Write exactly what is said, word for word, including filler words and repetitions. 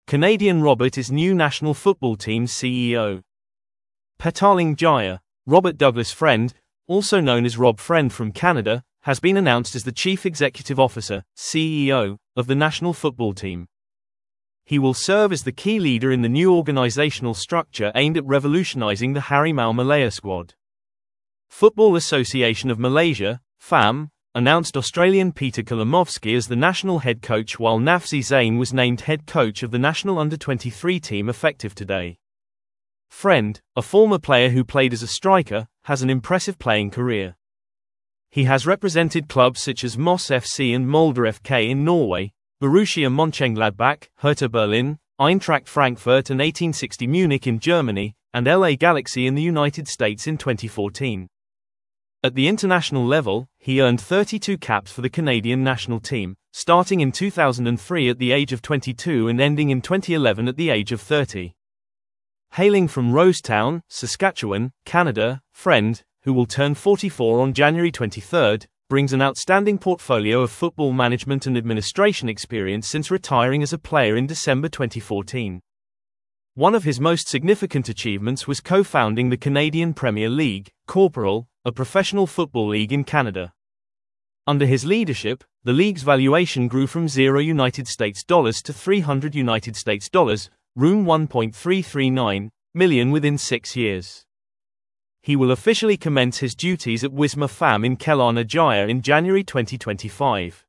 Canadian Robert is new national football team's C E O. Petaling Jaya, Robert Douglas Friend, also known as Rob Friend from Canada, has been announced as the Chief Executive Officer, C E O, of the national football team. He will serve as the key leader in the new organizational structure aimed at revolutionizing the Harimau Malaya squad. Football Association of Malaysia, F A M, announced Australian Peter Kalimovsky as the national head coach, while Nafzi Zain was named head coach of the national under twenty-three team effective today. Friend, a former player who played as a striker, has an impressive playing career. He has represented clubs such as Moss F C and Molde F K in Norway, Borussia Mönchengladbach, Hertha Berlin, Eintracht Frankfurt and eighteen sixty Munich in Germany, and L A Galaxy in the United States in twenty fourteen. At the international level, he earned thirty-two caps for the Canadian national team, starting in two thousand three at the age of twenty-two and ending in twenty eleven at the age of thirty. Hailing from Rosetown, Saskatchewan, Canada, Friend, who will turn forty-four on January twenty-third, brings an outstanding portfolio of football management and administration experience since retiring as a player in December twenty fourteen. One of his most significant achievements was co-founding the Canadian Premier League, Corporal, a professional football league in Canada. Under his leadership, the league's valuation grew from zero United States dollars to three hundred United States dollars, room one point three three nine million within six years. He will officially commence his duties at Wisma F A M in Kelowna Jaya in January twenty twenty-five.